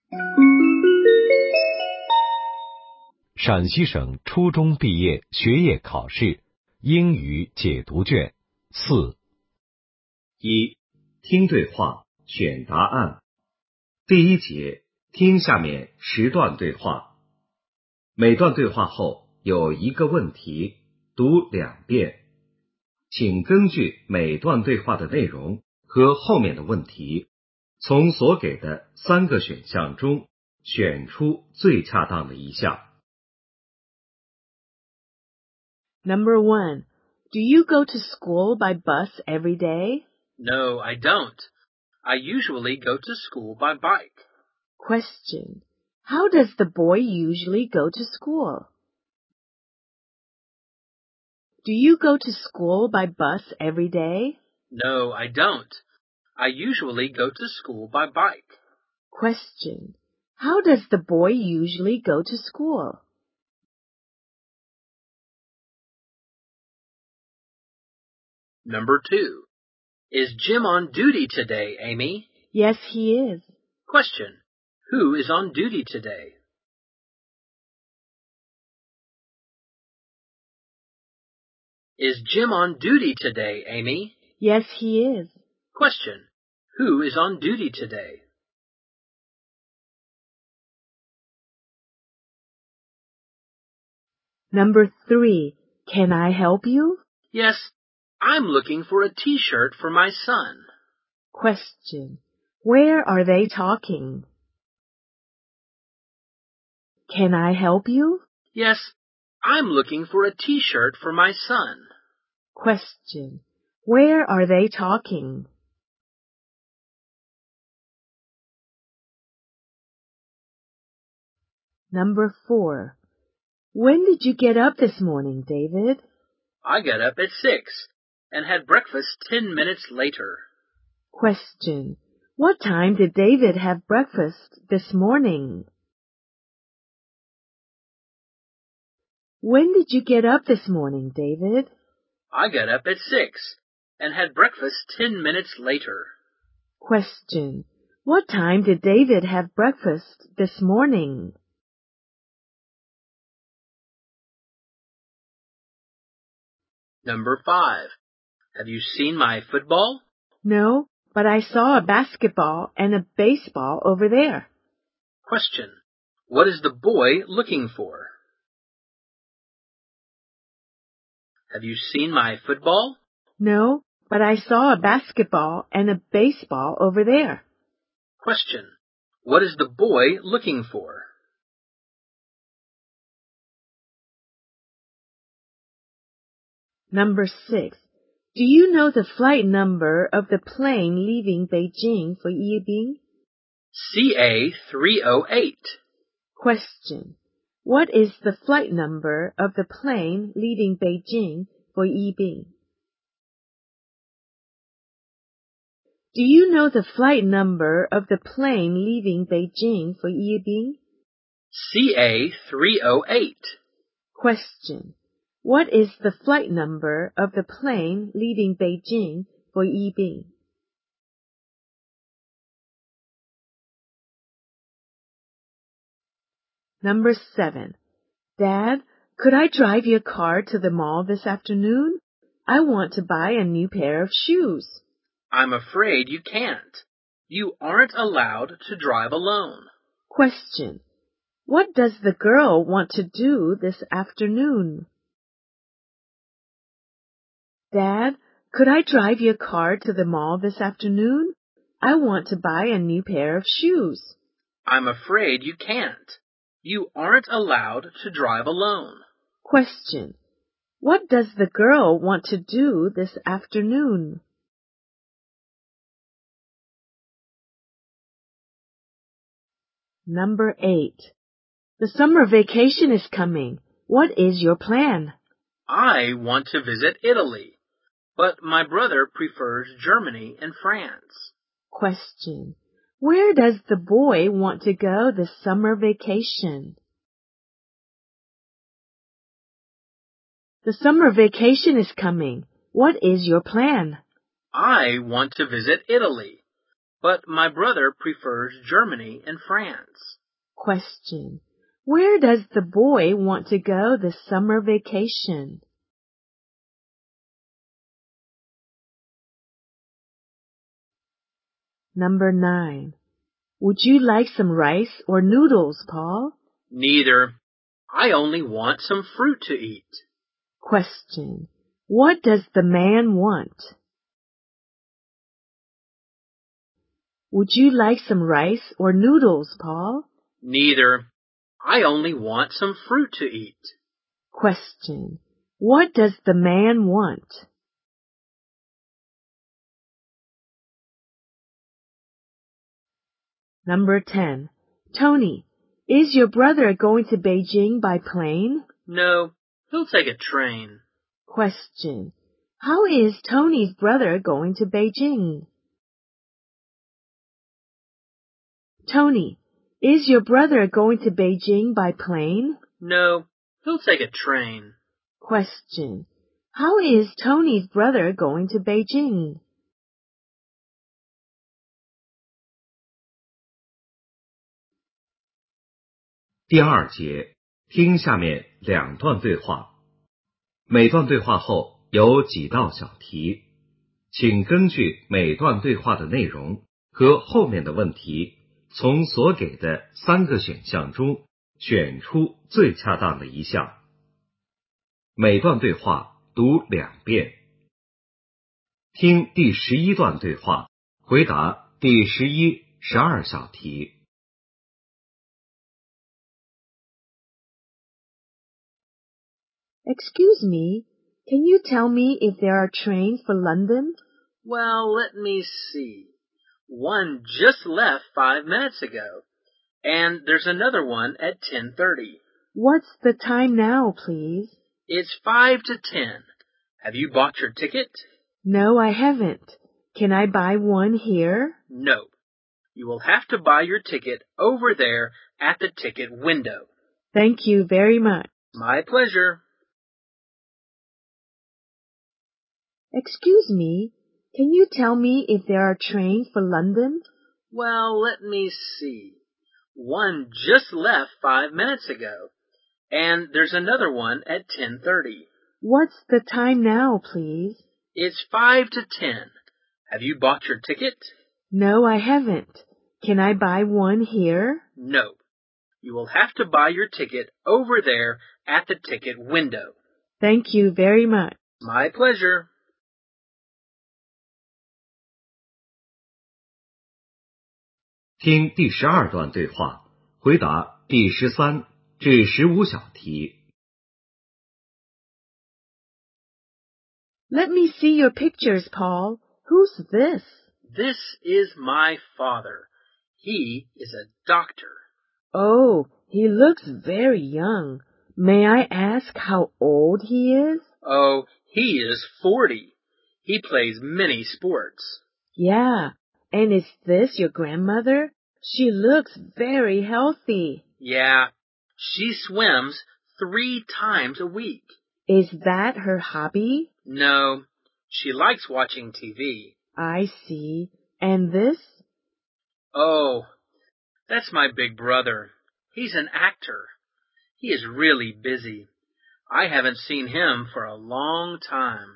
陕西省初中毕业学业考试英语解读卷4。 1. 听对话，选答案。第一节，听下面10段对话。每段对话后有一个问题，读2遍。请根据每段对话的内容和后面的问题，从所给的3个选项中选出最恰当的一项。 Number 1. Do you go to school by bus every day? No, I don't. I usually go to school by bike. Question. How does the boy usually go to school? Do you go to school by bus every day? No, I don't. I usually go to school by bike. Question. How does the boy usually go to school? Number 2. Is Jim on duty today, Amy? Yes, he is. Question. Who is on duty today? Is Jim on duty today, Amy? Yes, he is. Question. Who is on duty today? Number 3. Can I help you? Yes, I'm looking for a T-shirt for my son. Question. Where are they talking? Can I help you? Yes, I'm looking for a T-shirt for my son. Question. Where are they talking? Number 4. When did you get up this morning, David? I got up at 6 and had breakfast 10 minutes later. Question. What time did David have breakfast this morning? When did you get up this morning, David? I got up at 6 and had breakfast 10 minutes later. Question. What time did David have breakfast this morning? Number 5. Have you seen my football? No, but I saw a basketball and a baseball over there. Question. What is the boy looking for? Have you seen my football? No, but I saw a basketball and a baseball over there. Question. What is the boy looking for? Number 6. Do you know the flight number of the plane leaving Beijing for Yibing? CA-308. Question. What is the flight number of the plane leaving Beijing for Yibing? Do you know the flight number of the plane leaving Beijing for Yibing? CA-308. Question. What is the flight number of the plane leaving Beijing for Yibing? Number 7. Dad, could I drive your car to the mall this afternoon? I want to buy a new pair of shoes. I'm afraid you can't. You aren't allowed to drive alone. Question. What does the girl want to do this afternoon? Dad, could I drive your car to the mall this afternoon? I want to buy a new pair of shoes. I'm afraid you can't. You aren't allowed to drive alone. Question. What does the girl want to do this afternoon? Number 8. The summer vacation is coming. What is your plan? I want to visit Italy, but my brother prefers Germany and France. Question. Where does the boy want to go this summer vacation? The summer vacation is coming. What is your plan? I want to visit Italy, but my brother prefers Germany and France. Question. Where does the boy want to go this summer vacation? Number 9. Would you like some rice or noodles, Paul? Neither. I only want some fruit to eat. Question. What does the man want? Would you like some rice or noodles, Paul? Neither. I only want some fruit to eat. Question. What does the man want? Number 10. Tony, is your brother going to Beijing by plane? No, he'll take a train. Question. How is Tony's brother going to Beijing? Tony, is your brother going to Beijing by plane? No, he'll take a train. Question. How is Tony's brother going to Beijing? 第二节，听下面2段对话，每段对话后有几道小题，请根据每段对话的内容和后面的问题，从所给的3个选项中选出最恰当的一项。每段对话读2遍。听第11段对话，回答第11、12小题。 Excuse me, can you tell me if there are trains for London? Well, let me see. One just left 5 minutes ago, and there's another one at 10:30. What's the time now, please? It's 5 to 10. Have you bought your ticket? No, I haven't. Can I buy one here? No. You will have to buy your ticket over there at the ticket window. Thank you very much. My pleasure. Excuse me, can you tell me if there are trains for London? Well, let me see. One just left 5 minutes ago, and there's another one at 10:30. What's the time now, please? It's 5 to 10. Have you bought your ticket? No, I haven't. Can I buy one here? No. You will have to buy your ticket over there at the ticket window. Thank you very much. My pleasure. 听第12段对话，回答第13至15小题。 Let me see your pictures, Paul. Who's this? This is my father. He is a doctor. Oh, he looks very young. May I ask how old he is? Oh, he is 40. He plays many sports. Yeah. And is this your grandmother? She looks very healthy. Yeah. She swims 3 times a week. Is that her hobby? No. She likes watching TV. I see. And this? Oh, that's my big brother. He's an actor. He is really busy. I haven't seen him for a long time.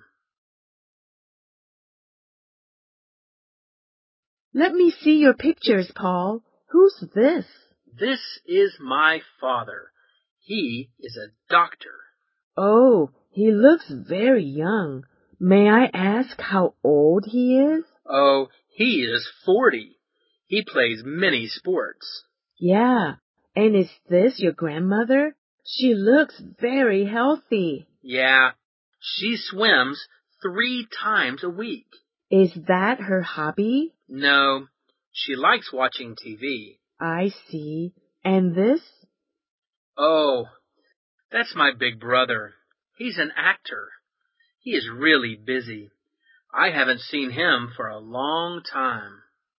Let me see your pictures, Paul. Who's this? This is my father. He is a doctor. Oh, he looks very young. May I ask how old he is? Oh, he is 40. He plays many sports. Yeah. And is this your grandmother? She looks very healthy. Yeah. She swims 3 times a week. Is that her hobby? No. She likes watching TV. I see. And this? Oh, that's my big brother. He's an actor. He is really busy. I haven't seen him for a long time.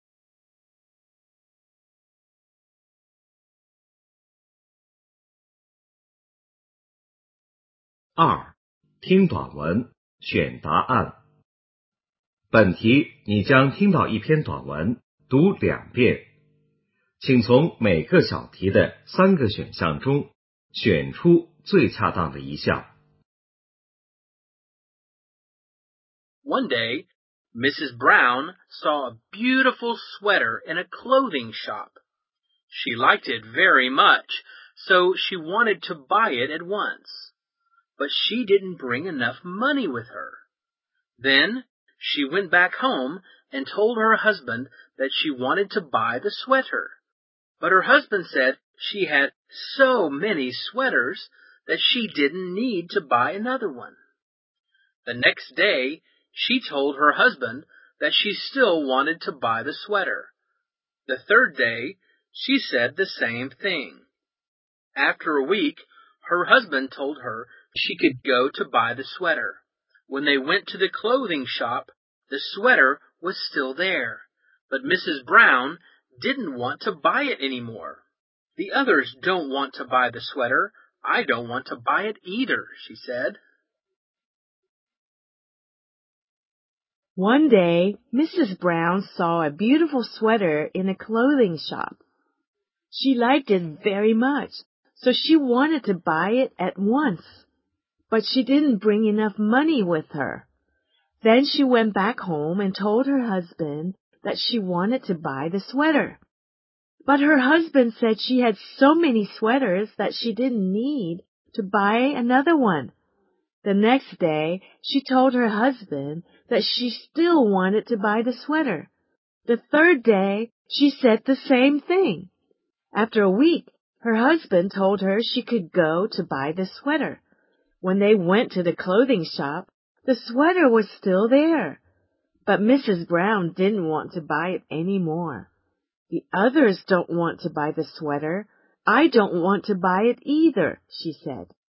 2. 听短文，选答案。本题你将听到一篇短文， 读2遍。请从每个小题的3个选项中选出最恰当的一项。 One day, Mrs. Brown saw a beautiful sweater in a clothing shop. She liked it very much, so she wanted to buy it at once. But she didn't bring enough money with her. Then she went back home and told her husband that she wanted to buy the sweater. But her husband said she had so many sweaters that she didn't need to buy another one. The next day, she told her husband that she still wanted to buy the sweater. The third day, she said the same thing. After a week, her husband told her she could go to buy the sweater. When they went to the clothing shop, the sweater was still there, but Mrs. Brown didn't want to buy it anymore. The others don't want to buy the sweater. I don't want to buy it either, she said. One day, Mrs. Brown saw a beautiful sweater in a clothing shop. She liked it very much, so she wanted to buy it at once. But she didn't bring enough money with her. Then she went back home and told her husband that she wanted to buy the sweater. But her husband said she had so many sweaters that she didn't need to buy another one. The next day, she told her husband that she still wanted to buy the sweater. The third day, she said the same thing. After a week, her husband told her she could go to buy the sweater. When they went to the clothing shop, the sweater was still there. But Mrs. Brown didn't want to buy it anymore. The others don't want to buy the sweater. I don't want to buy it either, she said.